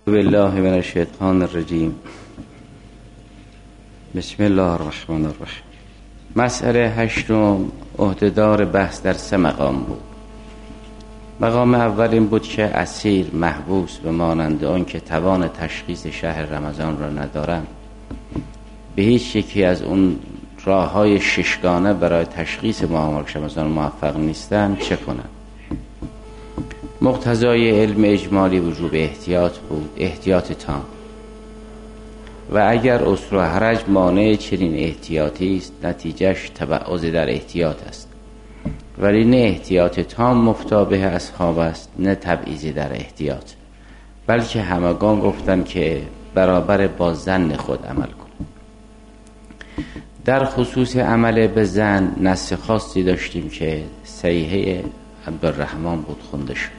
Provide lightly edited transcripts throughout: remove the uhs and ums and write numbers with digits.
بالله من الشیطان الرجیم. بسم الله الرحمن الرحیم. مسئله هشتم عهدهدار بحث در 3 مقام بود. مقام اول این بود که اسیر، محبوس و مانند آن که توان تشخیص شهر رمضان را ندارند، به هیچ یکی از اون راه‌های 6گانه برای تشخیص ماه مبارک رمضان موفق نیستند چه کنند. مقتضای علم اجمالی وجوب احتیاط بود، احتیاط تام. و اگر عسر و حرج مانع چنین احتیاطی است، نتیجهش تبعض در احتیاط است، ولی نه احتیاط تام مفتابه اصحاب است، نه تبعیض در احتیاط، بلکه همگان گفتن که برابر با ظن خود عمل کن. در خصوص عمل به ظن نص خاصی داشتیم که صحیحه عبدالرحمن بود خونده شد.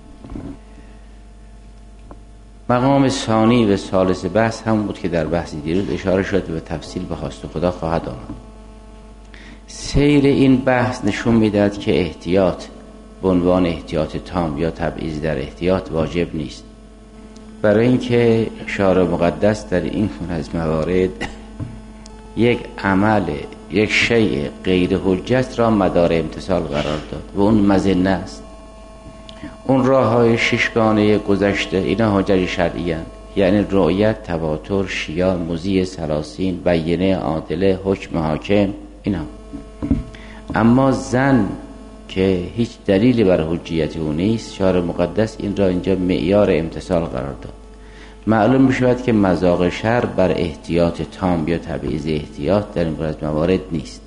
مقام ثانی و ثالث بحث هم بود که در بحث دیروز اشاره شد و تفصیل به خواست خدا خواهد آمد. سیر این بحث نشون میدهد که احتیاط به عنوان احتیاط تام یا تبعیض در احتیاط واجب نیست، برای اینکه شارع مقدس در این از موارد یک عمل، یک شیء غیر حجت را مدار امتثال قرار داد و اون مظنه است. اون راه‌های 6گانه گذشته اینا حجج شرعی اند، یعنی رؤیت، تواتر، شیاع، مضی، سلاسین، بینه، عادله، حکم حاکم، اینا. اما ظن که هیچ دلیلی بر حجیت او نیست، شارع مقدس این را اینجا معیار امتثال قرار داد. معلوم می‌شود که مذاق شرع بر احتیاط تام یا تبعیض احتیاط در این موارد نیست.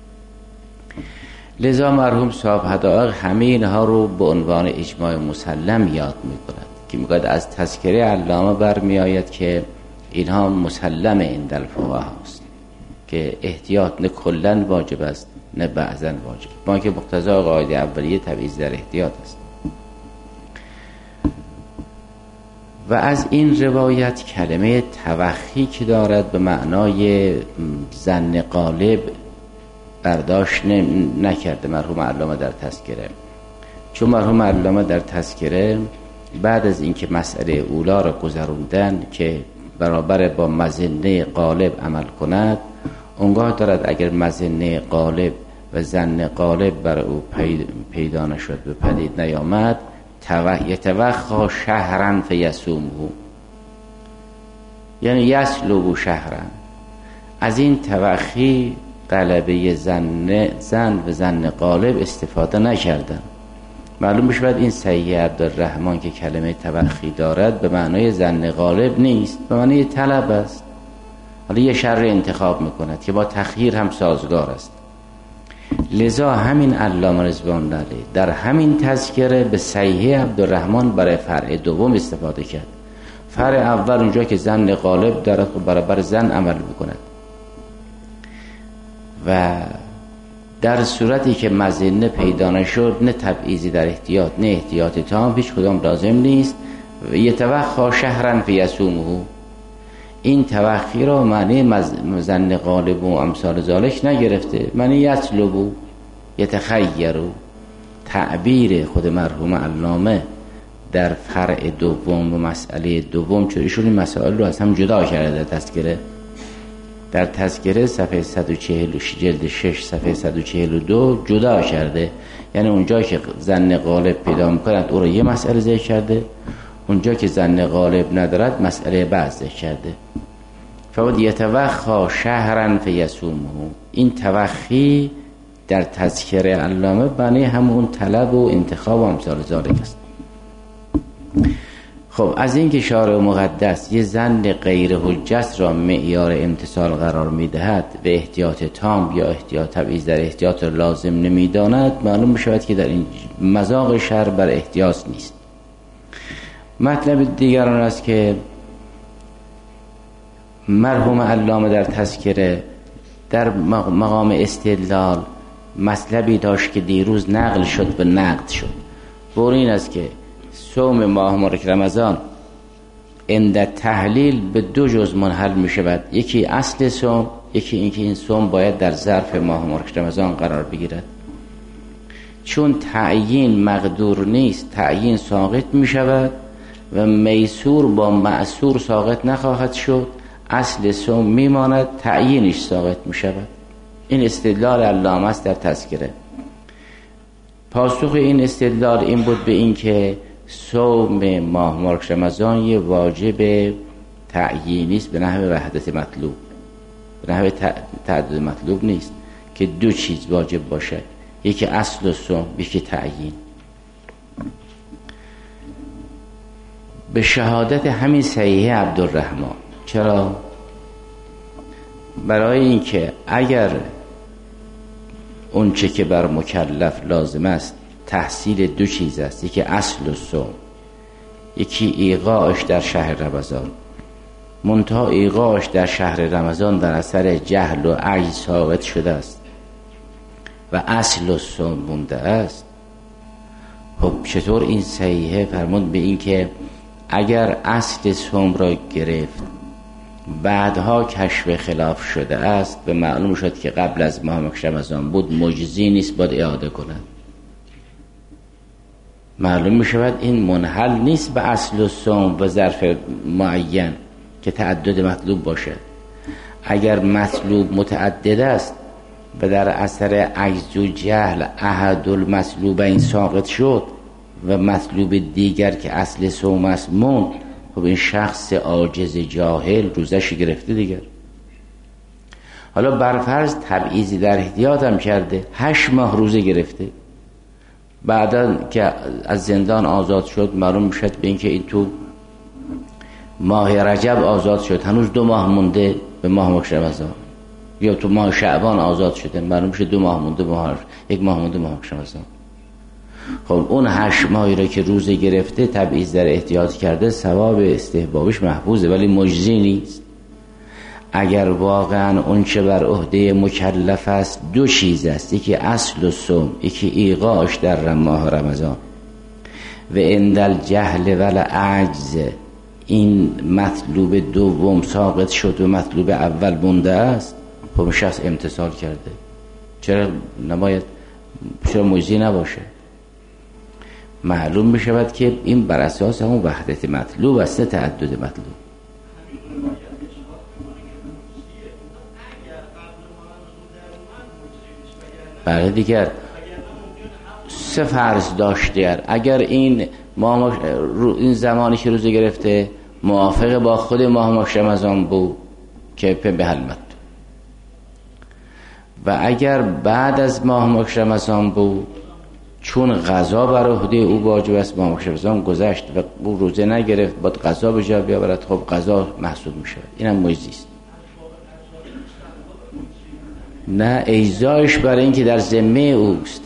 لذا مرحوم صاحب حدائق همه اینها رو به عنوان اجماع مسلم یاد می‌کند که میگوید از تذکره علامه برمی‌آید که اینها مسلم عند الفقهاء است که احتیاط نه کلاً واجب است نه بعضاً واجب، با که مقتضای قاعده اولیه تبعیض در احتیاط است. و از این روایت کلمه توخی که دارد به معنای ظن غالب برداشت نکرده مرحوم علامه در تذکره، چون مرحوم علامه در تذکره بعد از اینکه مسئله اولا را گذروندن که برابر با مظنه غالب عمل کند، اونگاه دارد اگر مظنه غالب و ظن غالب بر او پیدا نشد و پدید نیامد، یتوخا شهرا فیصومه، یعنی یسلب شهرا. از این توخی غلبه ظن و ظن غالب استفاده نکردن. معلوم میشود این صحیح عبدالرحمن که کلمه توخی دارد به معنای ظن غالب نیست، به معنای طلب است. حالا یه شر انتخاب میکند که با تخییر هم سازگار است. لذا همین علامه رضوان الله علیه در همین تذکره به صحیح عبدالرحمن برای فرع دوم استفاده کرد. فرع اول اونجا که ظن غالب دارد برابر ظن عمل میکند و در صورتی که مظنه پیدا نشد نه تبعیضی در احتیاط نه احتیاط تام، هیچ کدام لازم نیست. یتوخا شهرا فیصومه، این توخی را معنی ظن غالب و امثال ذالک نگرفته، معنی یطلب یتخیر. تعبیر خود مرحوم علامه در فرع دوم و مسئله دوم، چون ایشون این مسائل رو از هم جدا کرده در تذکره. در تذکره صفحه 146 جلد 6 صفحه 142 جدا کرده، یعنی اونجا که ظن غالب پیدا می‌کند او رو یه مسئله ذکر کرده، اونجا که ظن غالب ندارد مسئله بعض ذکر کرده. فقط یتوخا شهرا فیصومه، این توخی در تذکره علامه بنی همون طلب و انتخاب و امثال ذالک است. خب از این که شارع مقدس یه ظن غیر حجت را معیار امتثال قرار میدهد و احتیاط تام یا احتیاط تبعیض در احتیاط لازم نمیداند، معلوم میشود که در این مذاق شرع بر احتیاط نیست. مطلب دیگر آن است که مرحوم علامه در تذکره در مقام استدلال مطلبی داشت که دیروز نقل شد و نقد شد. و این است که صوم ماه مبارک رمضان عند تحلیل به 2 جز منحل می شود، یکی اصل صوم، یکی اینکه این صوم باید در ظرف ماه مبارک رمضان قرار بگیرد. چون تعیین مقدور نیست، تعیین ساقط می شود و میسور با معسور ساقط نخواهد شد، اصل صوم میماند، تعیینش ساقط میشود. این استدلال علامه است در تذکره. پاسخ این استدلال این بود به این که صوم ماه مبارک رمضان یه واجب تعیینی است به نحو وحدت مطلوب، به نحو تعدد مطلوب نیست که دو چیز واجب باشه، یکی اصل صوم، یکی تعیین. به شهادت همین صحیح عبدالرحمن. چرا؟ برای اینکه اگر اون چه که بر مکلف لازم است تحصیل دو چیز است، یکی اصل صوم، یکی ایقاعش در شهر رمضان، منتها ایقاعش در شهر رمضان در اثر جهل و عجز ساقط شده است و اصل صوم مونده است، خب چطور این صحیحه فرمود به این که اگر اصل صوم را گرفت بعدها کشف خلاف شده است و معلوم شد که قبل از ماه رمضان بود، مجزی نیست، باید اعاده کند. معلوم می شود این منحل نیست به اصل صوم و ظرف معین که تعدد مطلوب باشه. اگر مطلوب متعدد است و در اثر عجز و جهل احد المطلوبین ساقط شد و مطلوب دیگر که اصل صوم است موند، خب این شخص عاجز جاهل روزش گرفته دیگر. حالا برفرض تبعیضی در احتیاط هم کرده، 8 ماه روزه گرفته، بعدا که از زندان آزاد شد معلوم میشد به این که این تو ماه رجب آزاد شد، هنوز 2 ماه مونده به ماه رمضان، یا تو ماه شعبان آزاد شده معلوم شد 2 ماه مونده، 1 ماه مونده ماه رمضان. خب اون 8 ماهی را که روزه گرفته تبعیض در احتیاط کرده، ثواب استحبابش محفوظه ولی مجزی نیست. اگر واقعا اون چه بر عهده مکلف است دو چیز است، یکی اصل صوم، یکی ایقاعش در ماه رمضان، و اندل جهل ول عجز این مطلوب دوم ساقط شد و مطلوب اول مونده است، خب شخص امتثال کرده. چرا نباید، چرا مجزی نباشه؟ معلوم می شود که این بر اساس همون وحدت مطلوب است، تعدد مطلوب. برای دیگر 3 فرض داشته، اگر این این زمانی که روزه گرفته موافق با خود ماه رمضان بود که به حلمت، و اگر بعد از ماه رمضان بود چون قضا بر عهده او واجب است، ماه رمضان گذشت و او روزه نگرفت، باید قضا به جا بیاورد، خب قضا محسوب می شود، اینم مجزی است. نه، ایزایش برای این که در ذمه اوست،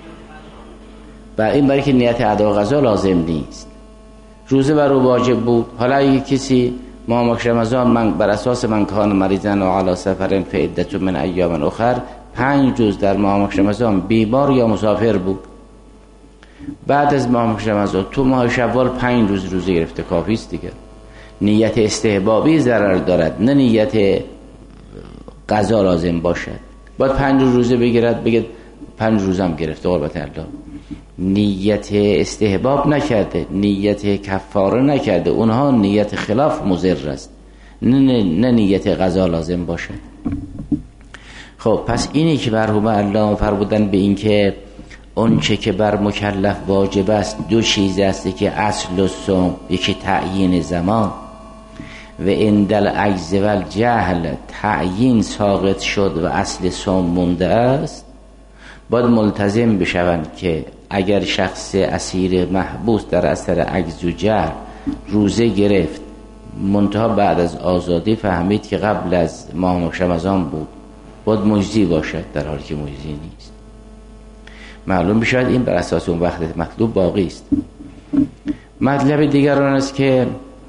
برای که نیت ادا قضا لازم نیست. روزه بر او واجب بود، حالا اگه کسی ماه رمضان من بر اساس من کان مریضن و علی سفرن فعدت من ایام اخر 5 روز در ماه رمضان بیمار یا مسافر بود، بعد از ماه رمضان تو ماه شوال 5 روز روزه گرفته، کافی است دیگه. نیت استحبابی ضرر دارد، نه نیت قضا لازم باشد. باید 5 روز روزه بگیرد، بگید 5 روزم گرفته قربت الله، نیت استحباب نکرده، نیت کفاره نکرده، اونها نیت خلاف مضر است، نه نیت قضا لازم باشه. خب پس اینی که مرحوم علامه فرمودن به این که اون چه که بر مکلف واجب است دو چیز است، که اصل صوم، یکی تعیین زمان، و اندل عجز و الجهل تعیین ساقط شد و اصل صوم مونده است، باید ملتزم بشوند که اگر شخص اسیر محبوس در اثر عجز و جهل روزه گرفت، منتها بعد از آزادی فهمید که قبل از ماه رمضان بود، باید مجزی باشد، در حالی که مجزی نیست. معلوم بشود این بر اساس اون وحدت مطلوب باقی است. مطلب دیگر آن است که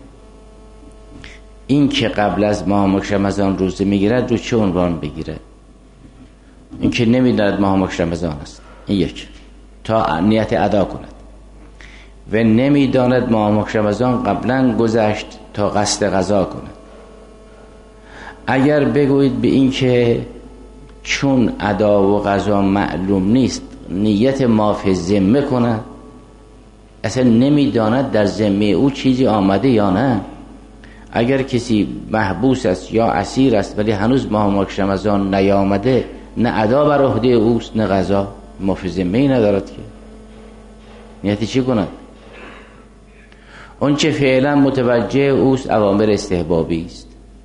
این که قبل از ماه رمضان روزه میگیرد رو چه عنوان بگیره؟ این که نمیداند ماه رمضان است، این یک، تا نیت ادا کند، و نمیداند ماه رمضان قبلا گذشت تا قصد قضا کند. اگر بگویید به این که چون ادا و قضا معلوم نیست نیت ما فی ذمه کند، اصلا نمیداند در ذمه او چیزی آمده یا نه. اگر کسی محبوس است یا اسیر است ولی هنوز ماه رمضان نیامده، نه ادا بر عهده اوست نه قضا، ما فی ذمه‌ای ندارد که نیتی چی کند؟ اون چه فعلا متوجه اوست اوامر استحبابی است.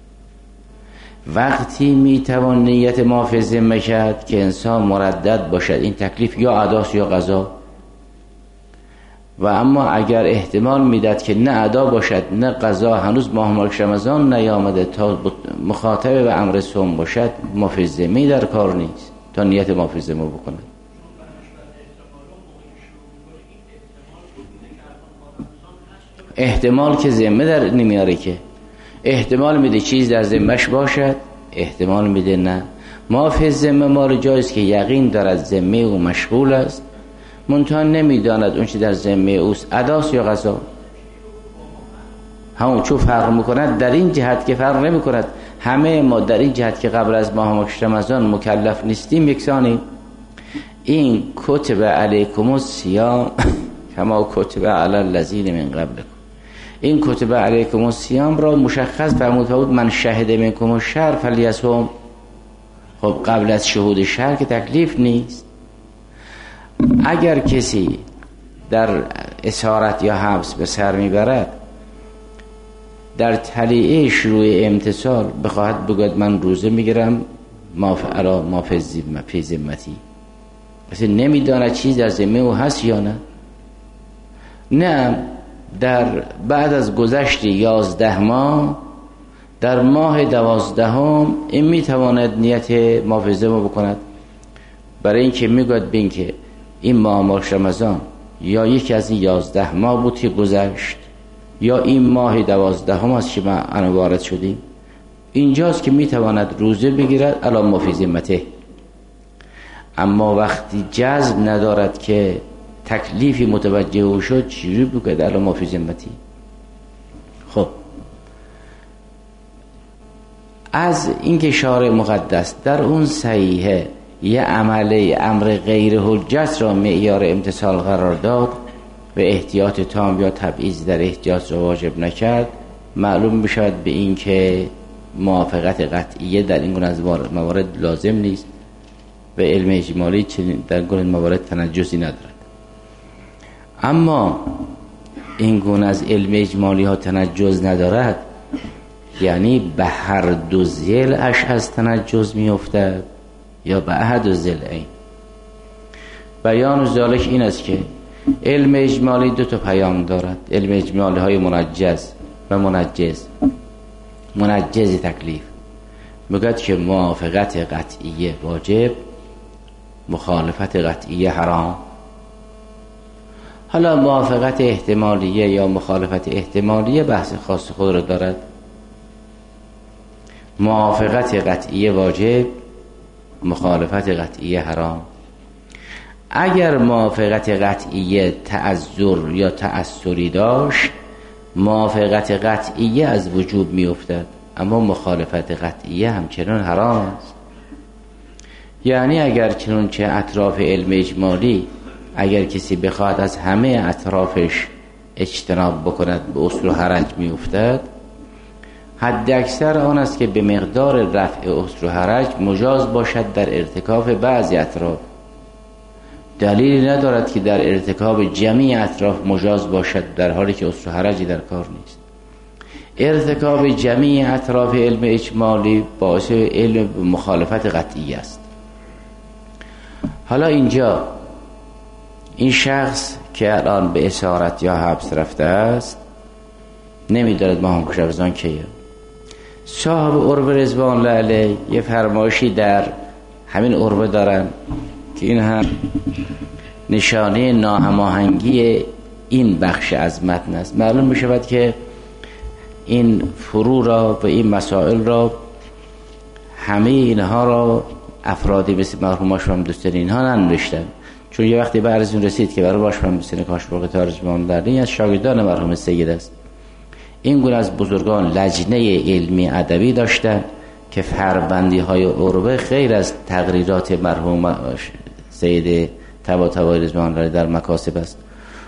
وقتی میتوان نیت ما فی ذمه کرد که انسان مردد باشد این تکلیف یا اداست یا قضا. و اما اگر احتمال میداد که نه ادا باشد نه قضا، هنوز ماه مبارک رمضان نیامده تا مخاطب به امر صوم باشد، ما فی ذمه در کار نیست تا نیت ما فی ذمه بکنه. احتمال که ذمه در نمیاره، که احتمال میده چیز در ذمهش باشد، احتمال میده نه. ما فی ذمه ما رو جایست که یقین دارد ذمه او مشغول است، منتها نمیداند اون چی در ذمه اوست اداست یا قضا. همون چون فرق میکند در این جهت که فرق نمیکند همه ما در این جهت که قبل از ماه مبارک رمضان مکلف نیستیم یکسانیم. این کتب علیکم الصیام کما کتب علی الذین من قبلکم، این کتب علیکم الصیام را مشخص فرمود من شهد منکم الشهر فلیصم. خب قبل از شهود شهر که تکلیف نیست. اگر کسی در اسارت یا حبس به سر میبرد در طلیعه شروع امتصال بخواهد بگوید من روزه میگیرم ما فی ذمتی، مثل نمیداند چیز در ذمه او هست یا نه. نه، در بعد از گذشت 11 ماه در ماه 12 این میتواند نیت ما فی ذمه بکند، برای اینکه میگوید بین که این ماه مبارک رمضان یا یکی از این 11 ماه بود که گذشت یا این ماه 12 است که ما الان وارد شدیم. اینجاست که میتواند روزه بگیرد الی ما فی ذمته. اما وقتی جزم ندارد که تکلیفی متوجه او شد چجوری بگوید الی ما فی ذمتی؟ خب از اینکه شارع مقدس در اون صحیحه یه امر غیر حجت را معیار امتثال قرار داد و احتیاط تام یا تبعیض در احتیاط را واجب نکرد، معلوم میشود به این که موافقت قطعیه در این گونه از موارد لازم نیست و علم اجمالی در گونه موارد تنجسی ندارد. اما این گونه از علم اجمالی ها تنجز ندارد، یعنی به هر دو ضلعش از تنجز می افتد یا به احد ضلعین. بیان ذالک این است که علم اجمالی 2 تا پیام دارد، علم اجمالی های منجز و منجز. منجز تکلیف میگوید که موافقت قطعیه واجب، مخالفت قطعیه حرام. حالا موافقت احتمالیه یا مخالفت احتمالیه بحث خاص خود را دارد. موافقت قطعیه واجب، مخالفت قطعیه حرام. اگر موافقت قطعیه تعذر یا تأثری داشت، موافقت قطعیه از وجوب می افتد، اما مخالفت قطعیه همچنان حرام است. یعنی اگر چنانچه اطراف علم اجمالی اگر کسی بخواد از همه اطرافش اجتناب بکند به اصل و حرج می افتد، حد اکثر آن است که به مقدار رفع اصل و حرج مجاز باشد در ارتکاب بعضی اطراف. دلیلی ندارد که در ارتکاب جمعی اطراف مجاز باشد، در حالی که اصل و حرجی در کار نیست. ارتکاب جمعی اطراف علم اجمالی باعث علم مخالفت قطعی است. حالا اینجا این شخص که الان به اسارت یا حبس رفته است نمیدارد ماه مبارک رمضان کیه. صاحب عروه رضوان الله علیه یه فرمایشی در همین عروه دارن که این هم نشانه ناهماهنگی این بخش از متن است. معلوم می شود که این فرو را و این مسائل را همه اینها را افرادی مثل مرحوم ماشوام دوستانی اینها ننوشتن، چون یه وقتی برزون رسید که برای ماشوام دوستانی کاشفاق ترجمان دردین از شاگردان مرحوم سید است. این گونه از بزرگان لجنه علمی ادبی داشتن که فربندی های عروه خیر از تقریرات مرحوم سید طباطبایی رضوان الله در مکاسب است.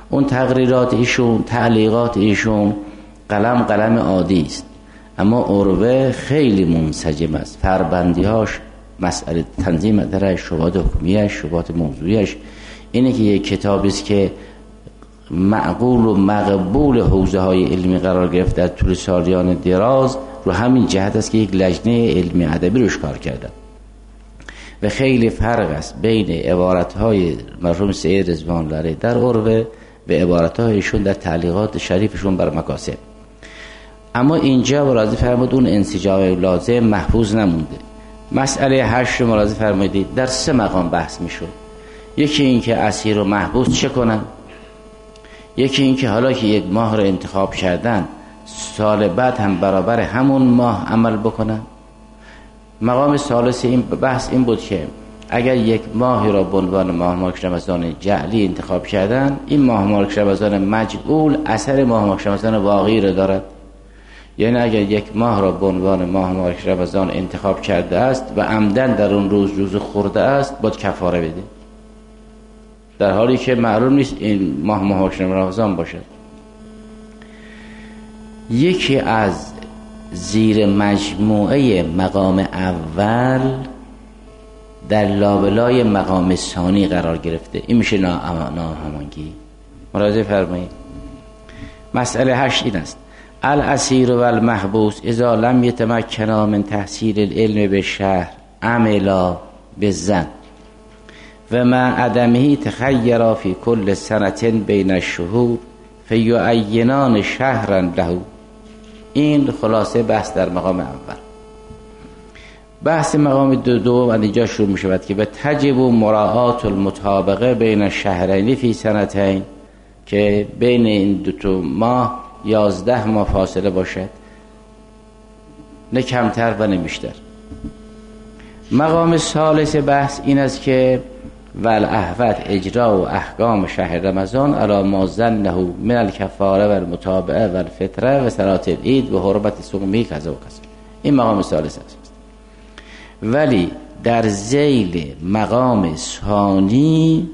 اون تقریرات ایشون، تعلیقات ایشون قلم عادی است، اما عروه خیلی منسجم است. فربندی‌هاش، مسئله تنظیم درش، شبهات حکمیش، شبهات موضوعیش، اینه که یک کتابی است که معقول و مقبول حوزه های علمی قرار گرفت در طول سالیان دراز. رو همین جهت است که یک لجنه علمی ادبی روش کار کردن و خیلی فرق است بین عبارت‌های مرحوم سید رضوان الله در عروه و عبارت‌هایشون در تعلیقات شریفشون بر مکاسب. اما اینجا ملاحظه فرمود اون انسجام لازم محفوظ نمونده. مسئله 8 ملاحظه فرمودید در 3 مقام بحث میشد. یکی این که اسیر و محبوس چه کنن، یکی این که حالا که یک ماه رو انتخاب کردن سال بعد هم برابر همون ماه عمل بکنن. مقام ثالث این بحث این بود که اگر یک ماهی را به عنوان ماه مبارک رمضان جعلی انتخاب کردن، این ماه مبارک رمضان مجعول اثر ماه مبارک رمضان واقعی را دارد. یعنی اگر یک ماه را به عنوان ماه مبارک رمضان انتخاب کرده است و عمدن در اون روز خورده است، باید کفاره بده، در حالی که معلوم نیست این ماه مبارک رمضان باشد. یکی از زیر مجموعه مقام اول در لابلای مقام ثانی قرار گرفته. این میشه ناهماهنگی. مراجعه فرمایید. مسئله 8 این است: الاسیر و المحبوس اذا لم یتمکنا من تحصیل العلم به شهر عملا بالظن و مع عدمه تخیرا فی کل سنة بین الشهور فیعینان شهرا له. این خلاصه بحث در مقام اول. بحث مقام دو از اینجا شروع می شود که به تجب مراعات المطابقه بین الشهرین فی سنتین، که بین این 2 ماه 11 ماه فاصله باشد، نه کمتر و نه بیشتر. مقام ثالث بحث این است که والاحوط اجرا و احکام شهر رمضان علی ما ظنه من الکفاره و المتابعه و الفطره و صلات العید و حرمت صومی کذا و کذا. این مقام ثالث است. ولی در ذیل مقام ثانی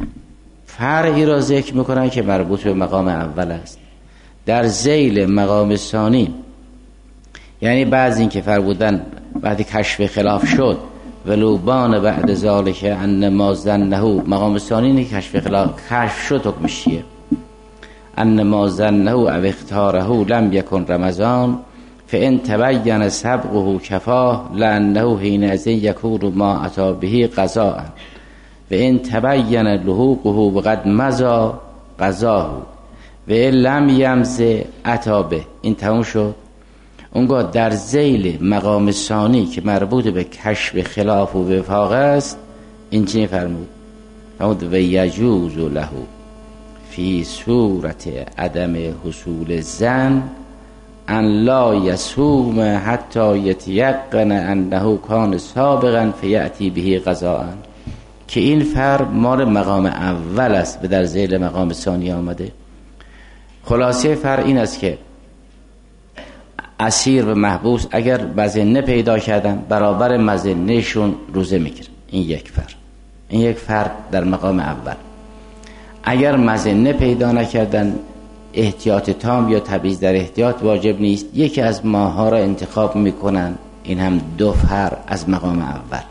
فرعی را ذکر میکنن که مربوط به مقام اول است. در ذیل مقام ثانی یعنی بعضی این که فرمودن بعد کشف خلاف شد ولوبان بعد ذالک ان ما ظنه، مقام ثانی اینه که کشف شد حکمش چیه؟ ان ما ظنه او اختاره لم یکن رمضان فان تبین سبقه کفاه لانه حینئذ یکون ما اتی به قضاء و ان تبین لحوقه وقد مضى قضاه و ان لم یمض اتی به. این تموم شد. اونگاه در ذیل مقام ثانی که مربوط به کشف خلاف و وفاق است، این چی فرمود؟ فرمود و یجوز له فی صورت عدم حصول ظن ان لا یصوم حتی یتیقن انه کان سابقا فیأتی به قضاء. که این فرق مال مقام اول است و در ذیل مقام ثانی آمده. خلاصه فرق این است که اسیر و محبوس اگر مظنه پیدا کردن برابر مظنهشون روزه میگیرن. این یک فرق در مقام اول. اگر مظنه پیدا نکردن احتیاط تام یا تبعیض در احتیاط واجب نیست، یکی از ماها را انتخاب میکنن. این هم 2 فرق از مقام اول.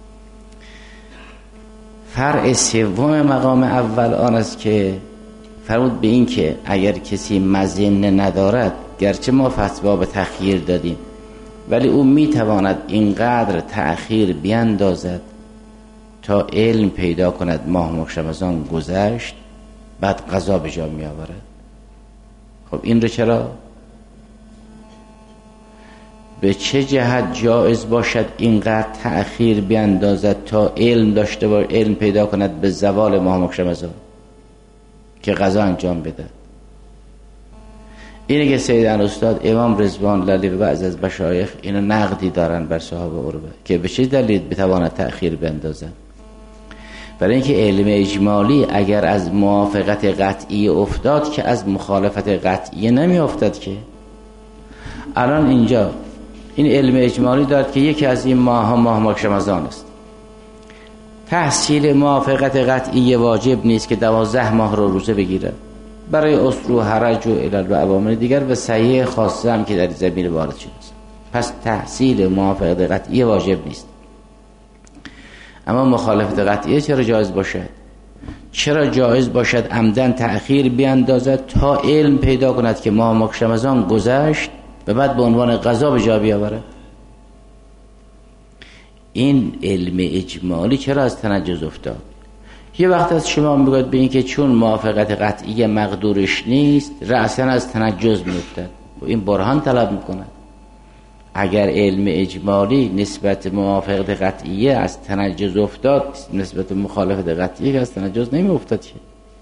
فرق سوم مقام اول آن است که فرمود به این که اگر کسی مظنه ندارد، گرچه ما فتوا به تأخیر دادیم، ولی او میتواند اینقدر تأخیر بیندازد تا علم پیدا کند ماه مبارک رمضان گذشت، بعد قضا به جا می آورد. خب این رو چرا؟ به چه جهت جایز باشد اینقدر تأخیر بیندازد تا علم داشته باشه، علم پیدا کند به زوال ماه مبارک رمضان که قضا انجام بده؟ اینه که سید استاد امام رضوان الله و بعض از مشایخ اینو نقدی دارن بر صاحب عروه که به چه دلیل بتواند تأخیر بیندازد. برای اینکه علم اجمالی اگر از موافقت قطعی افتاد که از مخالفت قطعی نمی افتاد. که الان اینجا این علم اجمالی داد که یکی از این ماه مبارک رمضان است، تحصیل موافقت قطعی واجب نیست که 12 ماه رو روزه بگیره. برای اسر و حرج و علل و عوامل دیگر و صحیح خاصه هم که در زمین وارد شده است. پس تحصیل موافقت قطعی واجب نیست. اما مخالفت قطعی چرا جایز باشد؟ چرا جایز باشد عمدن تأخیر بیاندازد تا علم پیدا کند که ماه مکش رمضان گذشت و بعد به عنوان قضا به جا بیاورد؟ این علم اجمالی چرا از تنجز افتاد؟ یه وقت از شما میگوید به این که چون موافقت قطعی مقدورش نیست رأساً از تنجز میافتد و این برهان طلب میکند. اگر علم اجمالی نسبت موافقت قطعیه از تنجز افتاد، نسبت مخالفت قطعیه از تنجز نمی افتاد که.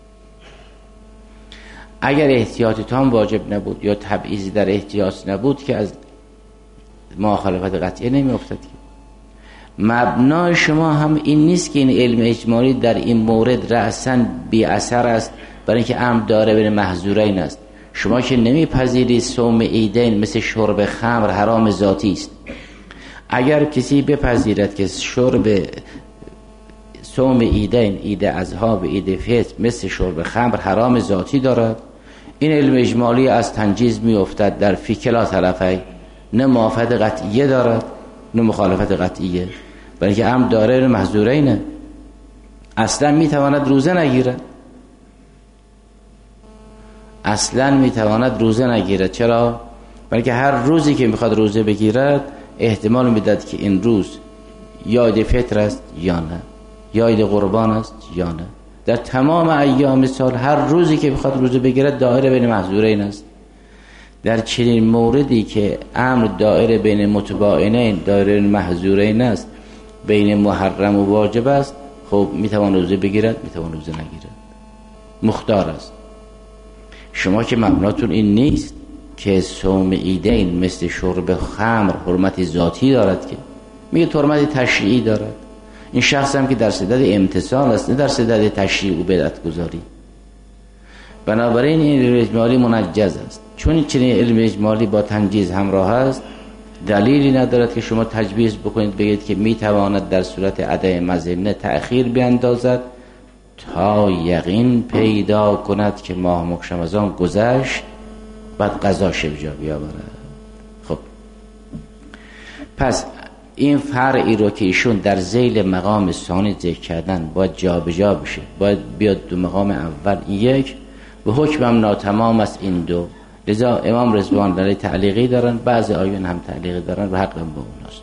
اگر احتیاط تام واجب نبود یا تبعیضی در احتیاط نبود که از مخالفت قطعیه نمی افتاد که. مبنای شما هم این نیست که این علم اجمالی در این مورد رأساً بی اثر است، برای اینکه امر داره بین محظورین است. شما که نمیپذیرید صوم عیدین مثل شرب خمر حرام ذاتی است. اگر کسی بپذیرد که شرب صوم عیدین، عید اضحی و عید فطر مثل شرب خمر حرام ذاتی دارد، این علم اجمالی از تنجیز میافتد در فی کلا طرفین، نه موافقت قطعیه دارد نه مخالفت قطعیه، برای که امر داره محظورینه. اصلا میتواند روزه نگیرد، اصلا میتواند روزه نگیرد. چرا؟ برای که هر روزی که میخواد روزه بگیرد احتمال میداد که این روز یا عید فطر است یا نه، یا عید قربان است یا نه. در تمام ایام سال هر روزی که میخواد روزه بگیرد دایره بین محظورین است. در چنین موردی که امر دایره بین متباینین، دایره محظورین است، بین محرم و واجب است، خب میتوان روزه بگیرد، میتوان روزه نگیرد، مختار است. شما که مبناتون این نیست که صوم عیدین مثل شرب خمر حرمت ذاتی دارد، که میگه حرمت تشریعی دارد. این شخص هم که در صدد امتثال است، نه در صدد تشریع و بدعت گذاری. بنابراین این علم اجمالی منجز است. چون چنین علم اجمالی با تنجیز همراه است، دلیلی ندارد که شما تجویز بکنید بگید که میتواند در صورت عدم مظنه تأخیر بیاندازد تا یقین پیدا کند که ماه مکش رمضان گذشت بعد قضاش به جا بیاورد. خب پس این فرعی رو که ایشون در ذیل مقام ثانی ذکر کردن باید جا به جا بشه، باید بیاد دو مقام اول این یک و حکمم ناتمام است این دو. لذا امام رضوان علیه تعلیقی دارن، بعضی آیون هم تعلیقی دارن و حقم با اوناست.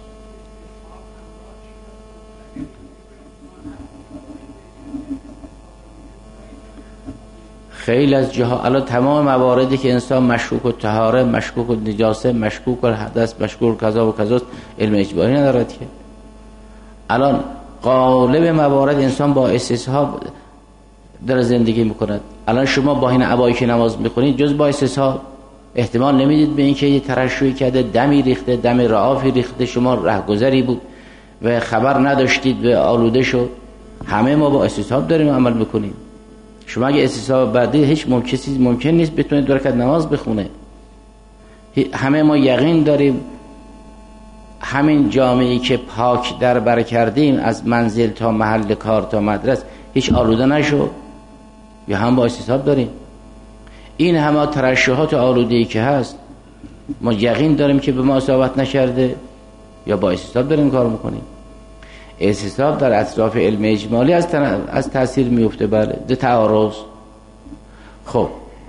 خیلی از جاها الان تمام مواردی که انسان مشکوک و طهاره، مشکوک و نجاسه، مشکوک و حدث، مشکوک کذا و کذا علم اجباری ندارد که. الان غالب موارد انسان با استصحاب در زندگی میکند. الان شما با این عبایی که نماز میخونید جز با استصحاب احتمال نمیدید به این که یه ترشحی کرده، دمی ریخته، دم رعافی ریخته، شما رهگذری بود و خبر نداشتید و آلوده شد. همه ما با استصحاب داریم عمل میکنیم. شما اگه استصحاب بعدی هیچ چیزی ممکن نیست بتونید 2 رکعت نماز بخونه. همه ما یقین داریم همین جامعه‌ای که پاک در بر کردیم از منزل تا محل کار تا مدرسه هیچ آلوده نشد، یا هم با استصحاب داریم. این همه ترشحات آلوده‌ای که هست ما یقین داریم که به ما اصابت نکرده، یا با استصحاب داریم کار میکنیم. استصحاب در اطراف علم اجمالی از تاثیر میفته، بله، ده تعارض. خب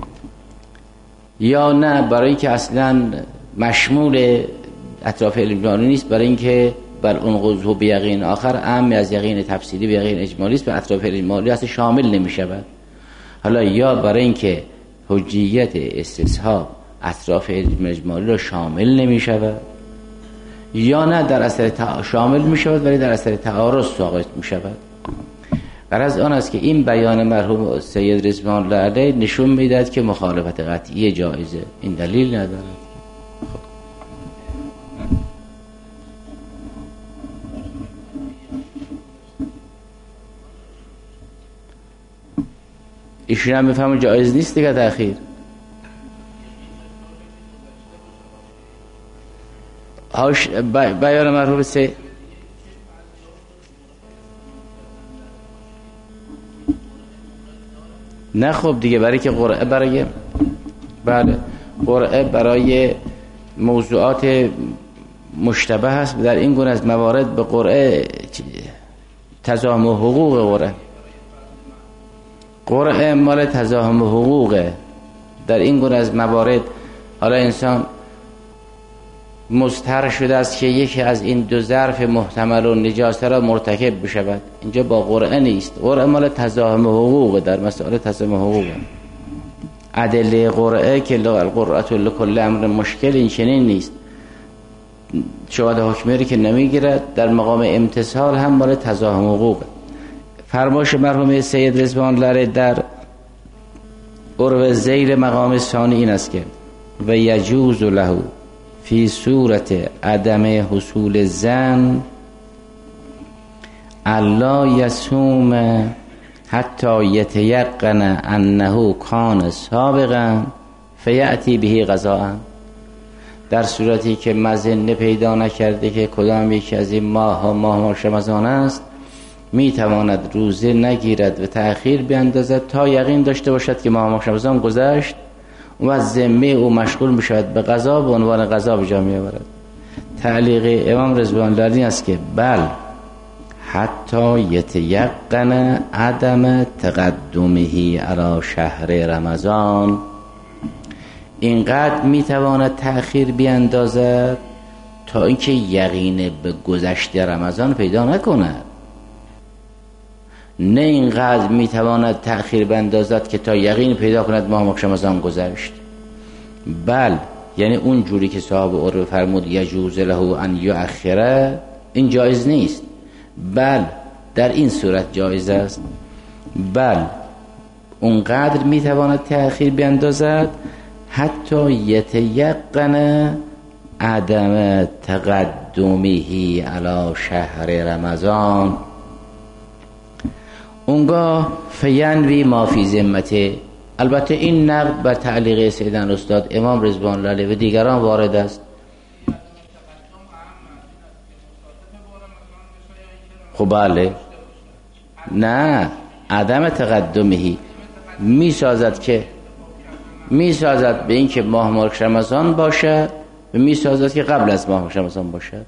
یا نه برای اینکه اصلا مشمول اطراف علم اجمالی نیست، برای اینکه بل انقضه به یقین آخر اعم از یقین تفصیلی به یقین اجمالی است، به اطراف علم اجمالی اصلا شامل نمیشود. حالا یا برای اینکه حجیت استصحاب اطراف علم اجمالی را شامل نمیشود، یا نه در اثر شامل میشود ولی در اثر تعارض ساقط میشود. غرض آن است که این بیان مرحوم سید رضوان الله علیه نشون میدهد که مخالفت قطعی جایزه، این دلیل ندارد. ایشون هم بفهمون جایز نیست دیگه تأخیر. بیان مرحوم سید نه خب دیگه، برای که قرعه برای بله قرعه برای موضوعات مشتبه هست. در این گونه از موارد به قرعه تزاحم حقوق قرعه مال تزاحم حقوقه. در این گونه از موارد حالا انسان مضطر شده است که یکی از این دو ظرف محتمل و نجاسه را مرتکب بشود، اینجا با قرعه نیست. قرعه مال تزاحم حقوقه، در مسائل تزاحم حقوقه. ادله قرعه که القرعه لکل امر مشکل این چنین نیست. شواهد حکمیری که نمیگیرد در مقام امتثال هم مال تزاحم حقوقه. فرمایش مرحوم سید رضوان لره در عروه زیر مقام ثانی این است که و یجوز له فی صورت عدم حصول زن الا یصوم حتی یتیقن انه کان سابقا فیأتی به قضاء. در صورتی که مظنه پیدا نکرده که کدام یکی از این ماه رمضان است، میتواند روزه نگیرد و تأخیر بیندازد تا یقین داشته باشد که ماه رمضان گذشت و از ذمه او مشغول میشود به قضا، به عنوان قضا به جا میآورد. تعلیق امام رضوان الله است که بل حتی یتیقن عدم تقدمه علی شهر رمضان، اینقدر میتواند تأخیر بیندازد تا اینکه یقین به گذشته رمضان پیدا نکند. نه اینقدر میتواند تأخیر بیندازد که تا یقین پیدا کند ماه رمضان گذشت. بل یعنی اون جوری که صاحب عروه فرمود یجوز له ان یؤخره، این جایز نیست. بل در این صورت جایز است. بل اونقدر میتواند تأخیر بیندازد حتی یتیقن عدم تقدمه علی شهر رمضان، اونگاه فینوی ما فی ذمته. البته این نقد بر تعلیق سیدن استاد امام رضوان الله علیه و دیگران وارد است. خب بله، نه عدم تقدمه میسازد به این که ماه مبارک رمضان باشد و میسازد که قبل از ماه رمضان باشد.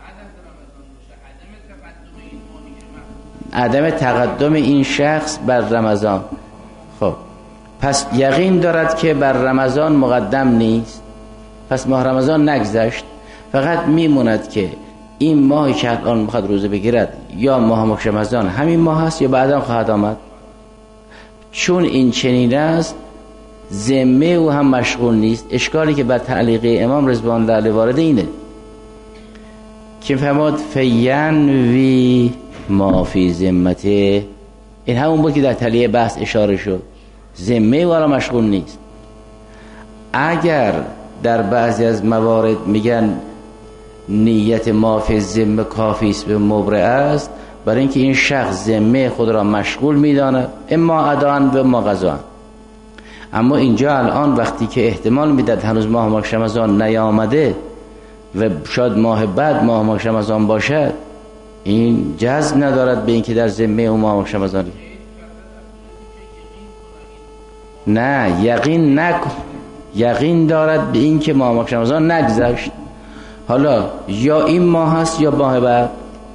عدم تقدم این شخص بر رمضان. خب پس یقین دارد که بر رمضان مقدم نیست، پس ماه رمضان نگذشت، فقط میموند که این ماهی که الان میخواد روزه بگیرد یا ماه رمضان همین ماه هست یا بعدا خواهد آمد. چون این چنین است ذمه او هم مشغول نیست. اشکالی که بر تعلیق امام رضوان الله علیه وارد اینه که فرمود فینوی ما فی ذمته. این همون بود که در تلیه بحث اشاره شد، ذمه او را مشغول نیست. اگر در بعضی از موارد میگن نیت ما فی ذمه کافی است به مبرئ است، برای اینکه این شخص ذمه خود را مشغول میداند اما اداء و اما قضاء. اما اینجا الان وقتی که احتمال میداد هنوز ماه رمضان نیامده و شاید ماه بعد ماه رمضان باشد، این جزم ندارد به اینکه در ذمه اون ماه رمضان. نه یقین دارد به اینکه ماه رمضان نگذشت. حالا یا این ماه هست یا ماه بعد.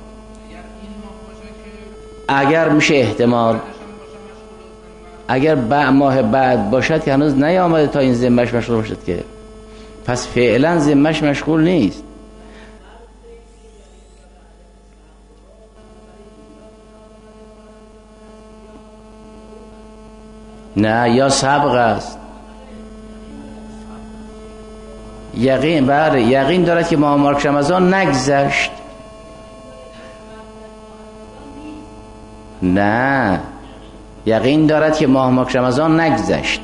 اگر میشه احتمال اگر ماه بعد باشد که هنوز نیامده تا این ذمهش مشغول باشد، که پس فعلا ذمهش مشغول نیست. نه یا سبق است. یقین دارد که ماه مبارک رمضان نگذشت. نه یقین دارد که ماه مبارک رمضان نگذشت.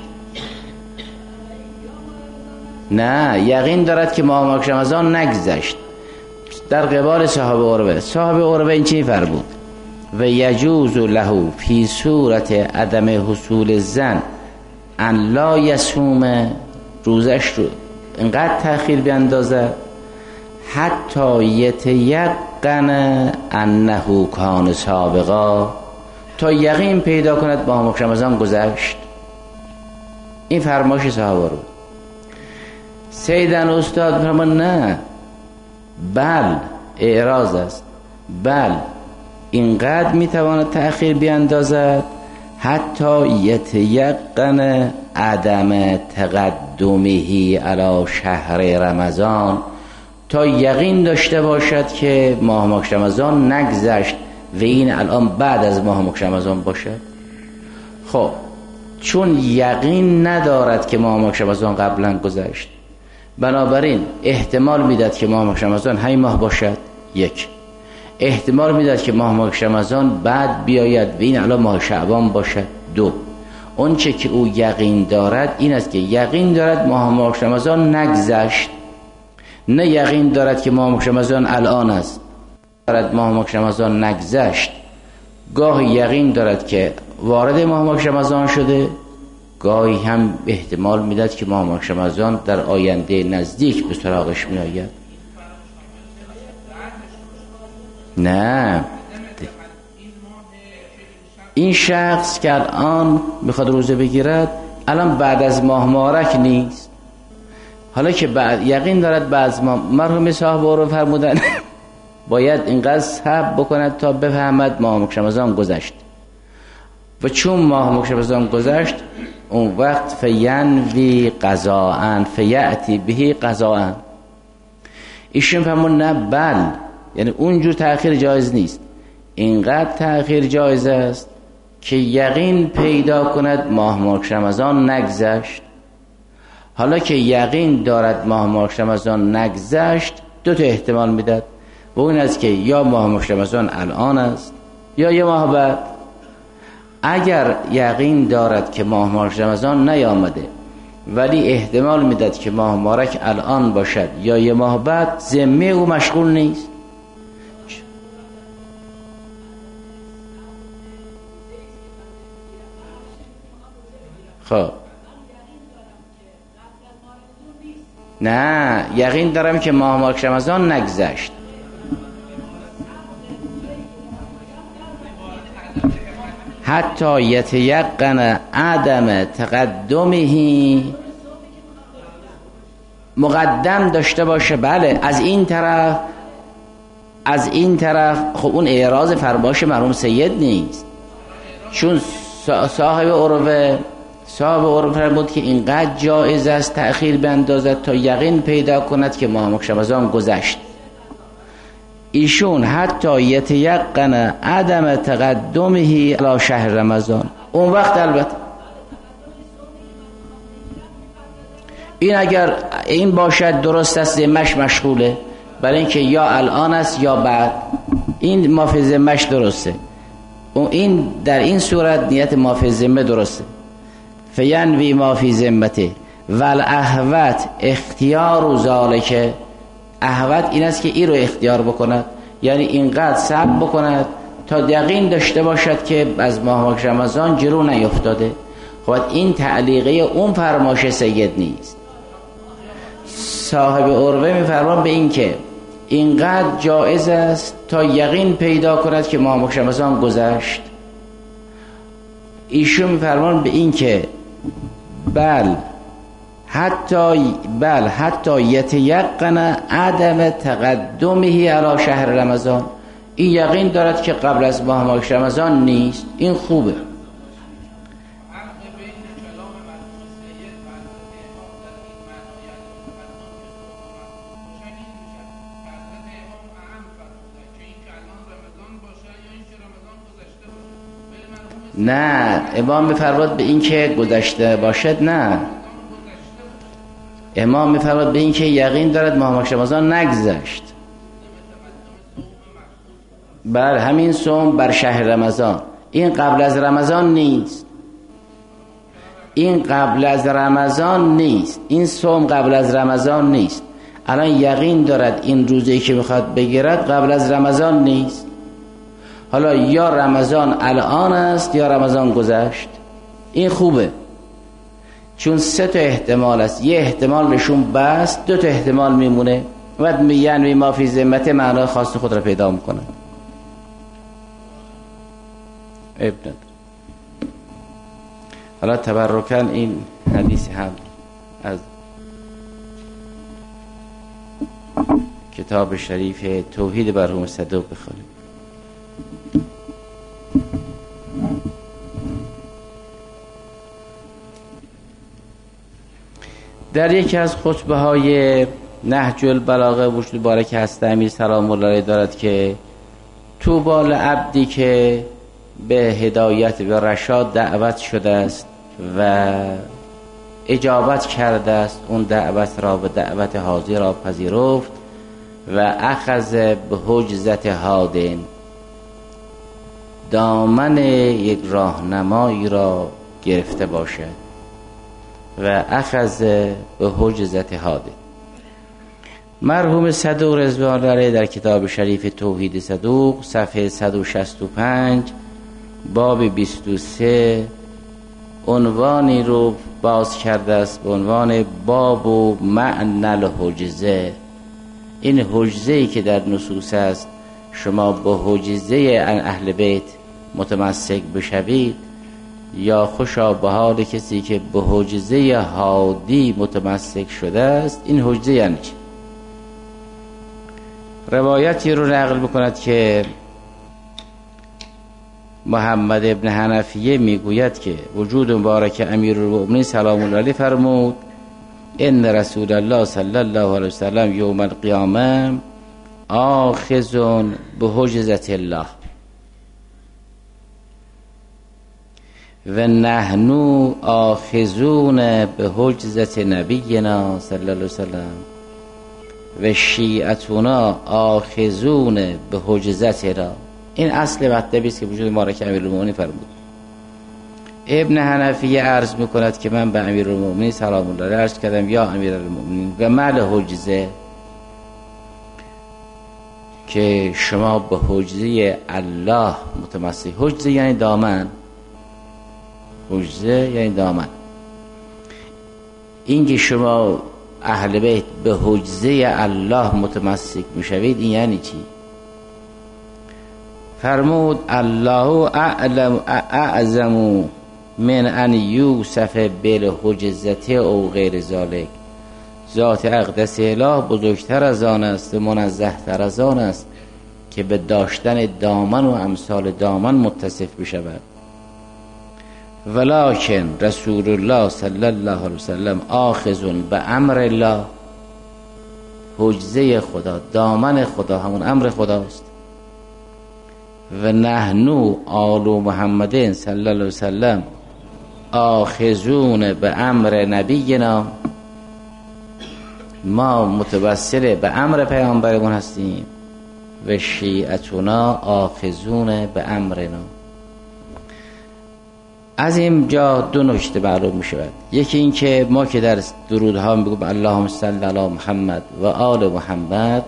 نه یقین دارد که ماه مبارک رمضان نگذشت. در قبال صاحب عروه این چی فرمود؟ و یجوز له فی صورت عدم حصول زن ان لا یصوم، روزش رو انقدر تأخیر بیندازه حتی یتیقن انه کان سابقا، تا یقین پیدا کند ماه رمضان گذشت. این فرمایش صحابه رو. سیدن استاد فرمان نه، بل اعراض است، بل اینقدر میتواند تأخیر بیاندازد حتی یتیقن عدم تقدمه علی شهر رمضان، تا یقین داشته باشد که ماه مبارک رمضان نگذشت و این الان بعد از ماه مبارک رمضان باشد. خب چون یقین ندارد که ماه مبارک رمضان قبلا گذشت، بنابراین احتمال میداد که ماه مبارک رمضان همین ماه باشد، یک. احتمال میداد که ماه مبارک رمضان بعد بیاید و این الان ماه شعبان باشد، دو. اون چه که او یقین دارد این است که یقین دارد ماه مبارک رمضان نگذشت، نه یقین دارد که ماه مبارک رمضان الان است. دارد ماه مبارک رمضان نگذشت، گاهی یقین دارد که وارد ماه مبارک رمضان شده، گاهی هم احتمال میداد که ماه مبارک رمضان در آینده نزدیک به سراغش میآید. نه، این شخص که الان میخواد روزه بگیرد الان بعد از ماه مبارک نیست، حالا که بعد یقین دارد بعد از ماه، مرحوم صاحب رو فرمودن باید اینقدر صبر بکند تا بفهمد ماه مبارک رمضان گذشت، و چون ماه مبارک رمضان گذشت اون وقت فینوی قضاء فیأتی به قضاء. ایشون فرمون نه، بل یعنی اونجور تأخیر جایز نیست، اینقدر تأخیر جایز است که یقین پیدا کند ماه مبارک رمضان نگذشت. حالا که یقین دارد ماه مبارک رمضان نگذشت، دو تا احتمال میداد، و اون است که یا ماه مبارک رمضان الان است یا یه ماه بعد. اگر یقین دارد که ماه مبارک رمضان نیامده ولی احتمال میداد که ماه مبارک الان باشد یا یه ماه بعد، ذمه او مشغول نیست. خب نه، یقین دارم که ماه مبارک رمضان نگذشت. حتی یتیقن عدم تقدمه، مقدم داشته باشه. بله از این طرف خب اون اعراض فرمایش مرحوم سید نیست، چون صاحب عروه فرمود که اینقدر جایز است تأخیر بیندازد تا یقین پیدا کند که ماه مبارک رمضان گذشت. ایشون حتی یتیقن عدم تقدمه علی شهر رمضان، اون وقت البته این اگر این باشد درست است، ذمه‌اش مشغوله، برای اینکه یا الان است یا بعد، این ما فی ذمه‌اش درسته، این در این صورت نیت ما فی ذمه درسته. فینوی ما فی ذمته والاحوط اختیار ذالک، احوط این است که این رو اختیار بکند، یعنی اینقدر صبر بکند تا یقین داشته باشد که از ماه مبارک رمضان جلو نیفتاده. خب این تعلیقه اون فرمایش سید نیست. صاحب عروه میفرمان به این که اینقدر جایز است تا یقین پیدا کند که ماه مبارک رمضان گذشت. ایشون میفرمان به این که حتی یتیقن عدم تقدمه علی شهر رمضان، این یقین دارد که قبل از ماه مبارک رمضان نیست. این خوبه. نه، امام میفرماد به این که گذشته باشد، نه، امام میفرماد به این که یقین دارد ماه مبارک رمضان نگذشت. بر همین صوم بر شهر رمضان، این قبل از رمضان نیست، این قبل از رمضان نیست، این صوم قبل از رمضان نیست. الان یقین دارد این روزی که میخواد بگیرد قبل از رمضان نیست. حالا یا رمضان الان است یا رمضان گذشت. این خوبه، چون سه تا احتمال است، یه احتمال نشون بست، دو تا احتمال میمونه و یعنی ما فی ذمت معنای خاص خود را پیدا میکنه. حالا تبرکن این حدیث هم از کتاب شریف توحید مرحوم صدوق بخونیم. در یکی از خطبه های نهج البلاغه وجود بارک هست امیر سلام الله علیه دارد که طوبی لعبدی که به هدایت و رشاد دعوت شده است و اجابت کرده است، اون دعوت را به دعوت حاضر را پذیرفت و اخذ به حجزت هادن، دامن یک راهنمایی را گرفته باشد و اخذ به حجزت هادن. مرحوم صدوق رضوان الله علیه در کتاب شریف توحید صدوق صفحه 165 باب 23 عنوانی رو باز کرده است به عنوان باب و معنی الحجزه. این حجزه‌ای که در نصوص است، شما به حجزه اهل بیت متمسک بشوید، یا خوشا به حال کسی که به حجزه هادی متمسک شده است. این حجزه یعنی چی؟ روایتی رو نقل بکند که محمد ابن حنفیه میگوید که وجود مبارک امیرالمؤمنین سلام الله علیه فرمود ان رسول الله صلی الله علیه وسلم یوم القیامه آخذ به حجزت الله و نحن آخذون به حجزت نبینا صلی الله علیه وسلم و شیعتنا آخذون به حجزتنا. این اصل مطلبی است که وجود مبارک امیرالمؤمنین فرمود. ابن حنفیه عرض میکند که من به امیرالمؤمنین سلام الله علیه عرض کردم یا امیرالمؤمنین و مال حجزه، که شما به حجزه الله متمسک. حجزه یعنی دامن، حجزه یعنی دامن. این که شما اهل بیت به حجزه الله متمسک میشوید، این یعنی چی؟ فرمود الله اعظم من ان یوصف بالحجزه او غیر ذلک. ذات اقدس اله بزرگتر از آن است و منزه تر از آن است که به داشتن دامن و امثال دامن متصف بشود. ولکن رسول الله صلی الله علیه وسلم آخذ به امر الله. حجزه خدا، دامن خدا همون امر خداست. و نحن آل محمد صلی الله علیه وسلم آخذون به امر نبینا. ما متوسل به امر پیامبرمون هستیم. و شیعتنا آخذون به امرنا. از این جا دو نکته معلوم می شود. یکی این که ما که در درودها میگویم اللهم صل علی محمد و آل محمد،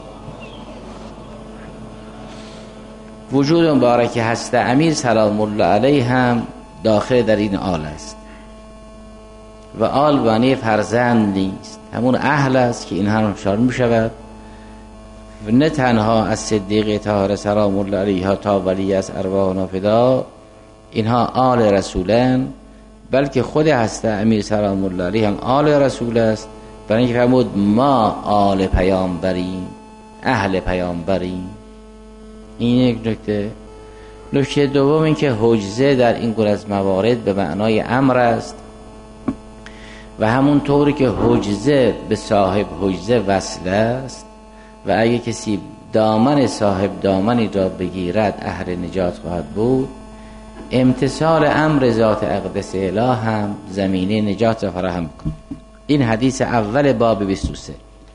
وجود مبارک هست امیر سلام الله علیه هم داخل در این آل است و آل معنی فرزند نیست، همون اهل است که این هم اشاره می شود. و نه تنها از صدیقه طاهره سلام الله علیها تا ولی از ارواحنا فدا اینها آل رسولن، بلکه خود هست امیر سلام الله علیه هم آل رسول است. برای اینکه فرمود ما آل پیامبریم، اهل پیامبریم. این یک نکته. نکته دوم این که حجزه در این گونه از موارد به معنای امر است و همون طوری که حجزه به صاحب حجزه وصل است و اگه کسی دامن صاحب دامنی را بگیرد اهل نجات خواهد بود، امتثال امر ذات اقدس اله هم زمینه نجات را فراهم می‌کند. این حدیث اول باب 23.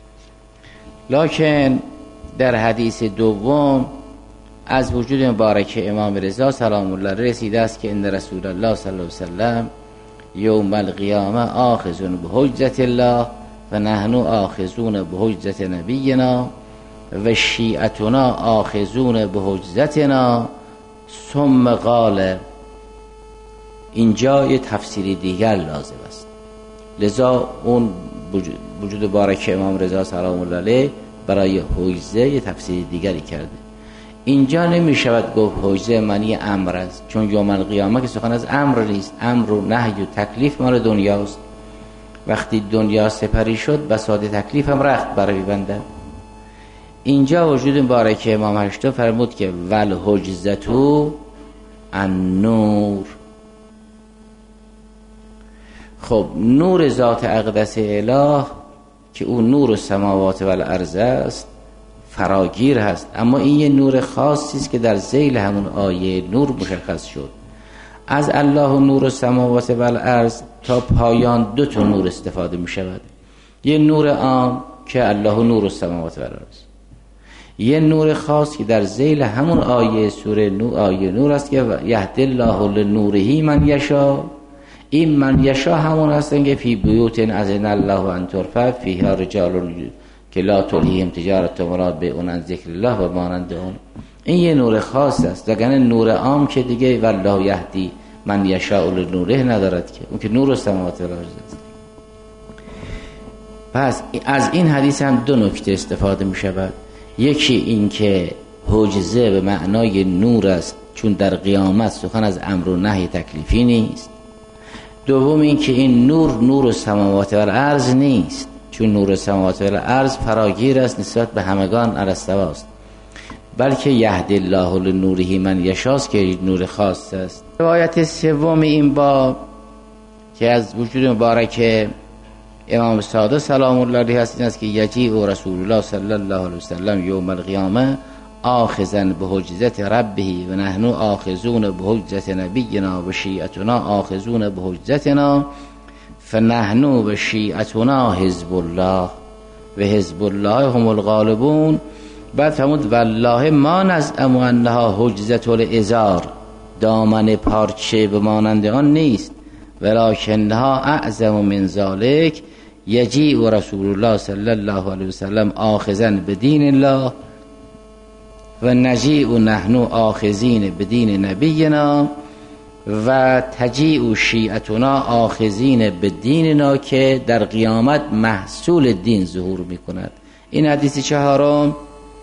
لکن در حدیث دوم از وجود مبارک امام رضا سلام الله رسیده است که ان رسول الله صلی الله علیه وسلم یوم القیامه آخذون به حجزت الله و نحن آخذون به حجزت نبینا و شیعتنا آخذون به حجزتنا. ثم قال. اینجا یه تفسیری دیگر لازم است، لذا اون وجود مبارک امام رضا سلام الله علیه برای حجزه یه تفسیر دیگری کرده. اینجا نمی شود گفت حجزه معنی امر است، چون یوم القیامه که سخن از امر نیست، امر و نهی و تکلیف مال دنیاست. وقتی دنیا سپری شد بساط تکلیف هم رخت برای بنده. اینجا وجود مبارک امام هشتم فرمود که ول حجزتو النور. خب نور ذات اقدس اله که اون نور السماوات و الارض است فراگیر هست، اما این یه نور خاصی است که در ذیل همون آیه نور مشخص شد. از الله نور السماوات و الارض تا پایان 2 تا نور استفاده می شود. یه نور عام که الله نور السماوات و الارض، یه نور خاص که در ذیل همون آیه سوره نور آیه نور است که یهدی الله لنوره من یشاء. این من یشاء همون هستن که فی بیوت اذن الله ان ترفع فیها رجال که لا تلهیهم تجارت ولا بیع عن ذکر الله و مانند اون. این یه نور خاص است، وگرنه نور عام که دیگه والله یهدی من یشاء لنوره ندارد که اون که نور السماوات و الارض است. پس از این حدیث هم 2 نکته استفاده می شود. یکی این که حجزه به معنای نور است، چون در قیامت سخن از امر و نهی تکلیفی نیست. دوم این که این نور السماوات و الارض نیست، چون نور السماوات و الارض فراگیر است نسبت به همگان علی السواست، بلکه یهدی الله لنوره من یشاء که نور خاص است. روایت سوم این باب که از وجود مبارک امام صادق سلام الله علیه هست این است که یجیء رسول الله صلی الله علیه وسلم یوم القیامه آخذا بحجزت ربه و نحن آخذون بحجزت نبینا و شیعتنا آخذون بحجزتنا فنحن و شیعتنا حزب الله و حزب الله هم الغالبون. بعد فرمود والله ما نزعم انها حجزت الازار، دامن پارچه به مانند آن نیست، ولکنها اعظم من ذلک یجیء رسول الله صلی الله علیه وسلم آخذا بدین الله و نجیء نحن آخذین بدین نبینا و تجیء شیعتنا آخذین بدیننا که در قیامت محصول دین ظهور میکند. این حدیث چهارم.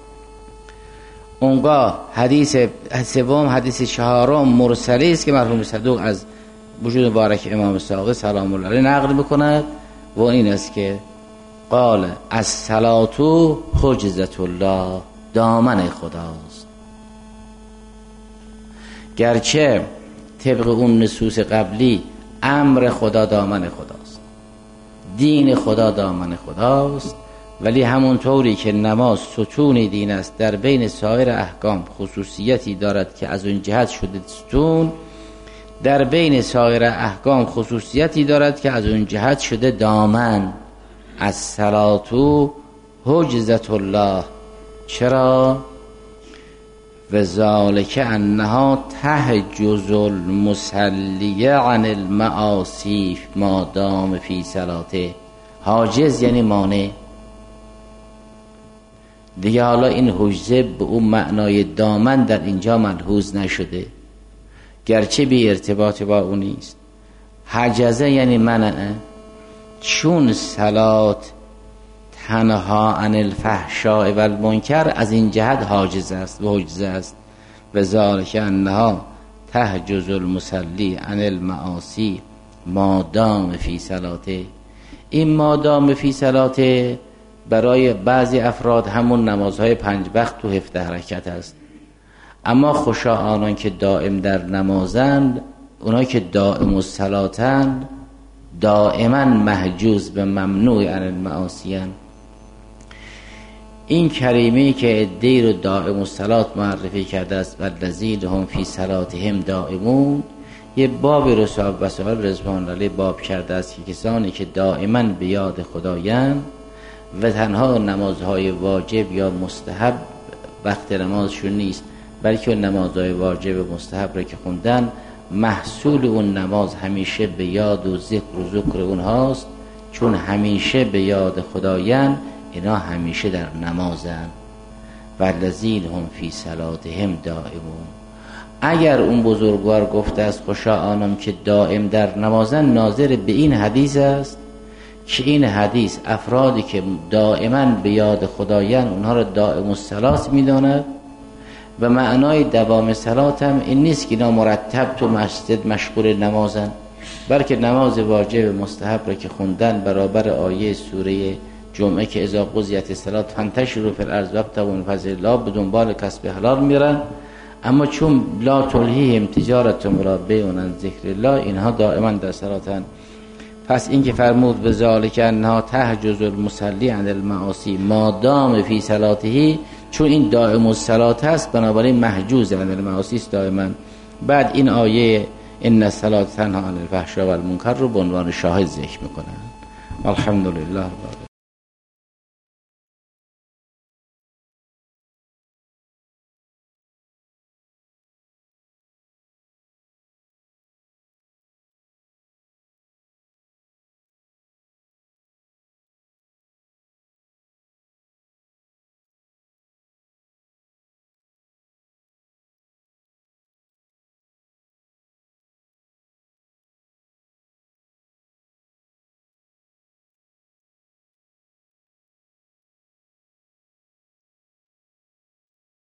اونگاه حدیث سوم حدیث چهارم مرسلی است که مرحوم صدوق از وجود مبارک امام صادق سلام الله علیه نقل میکند و این است که قال الصلاة حجزة الله، دامن خداست. گرچه طبق اون نصوص قبلی امر خدا دامن خداست، دین خدا دامن خداست، ولی همونطوری که نماز ستون دین است در بین سایر احکام خصوصیتی دارد که از اون جهت شده ستون، در بین سایر احکام خصوصیتی دارد که از اون جهت شده دامن. الصلاة حجزة الله. چرا؟ و ذالک انها تحجز المصلی عن المعاصی ما دام فی صلاته. حاجز یعنی مانع دیگه. حالا این حجزه به اون معنای دامن در اینجا ملحوظ نشده، گرچه بی ارتباط با اون نیست. حجزه یعنی منعه، چون صلات تنها عن الفحشاء و المنکر از این جهت حاجز است و حجزه است. و ذالک انها تحجز المصلی عن المعاصی ما دام فی صلاته. این ما دام فی صلاته برای بعضی افراد همون نمازهای 5 وقت تو 17 رکعت است، اما خوشا آنان که دائم در نمازند، اونایی که دائم الصلاتند، دائما محجوز به ممنوع عن المعاصیان. این کریمی که عده‌ای رو دائم الصلات معرفی کرده است و الذین هم فی صلاتهم دائمون، یه بابی رو صاحب وسائل رضوان علیه باب کرده است که کسانی که دائما به یاد خدایند و تنها نمازهای واجب یا مستحب وقت نمازشون نیست، بلکه نمازهای واجب و مستحب رو که خوندن محصول اون نماز همیشه به یاد و ذکر و ذکر اونهاست، چون همیشه به یاد خدایند، اینا همیشه در نمازند. والذین هم فی صلاتهم دائمون. اگر اون بزرگوار گفته است خوشا آنم که دائم در نمازن، ناظر به این حدیث است که این حدیث افرادی که دائما به یاد خدایند اونها را دائم الصلات می‌داند، و معنای دوام صلات هم این نیست که اینا مرتب تو مسجد مشغول نمازن، بلکه نماز واجب مستحب را که خوندن برابر آیه سوره جمعه که اذا قضیت الصلاة فانتشروا فی الارض وابتغوا من فضل الله به دنبال کسب حلال میرن. اما چون لا تلهیهم تجارت ولا بیع عن ذکر الله، اینها دائما در صلاتن. پس این که فرمود و ذالک انها تحجز المصلی عن المعاصی ما دام فی صلاته، چون این دائم الصلات هست بنابراین محجوز عن المعاصی است دائما. بعد این آیه ان الصلاة تنها عن الفحشاء والمنکر رو به عنوان شاهد ذکر میکنن. الحمدلله.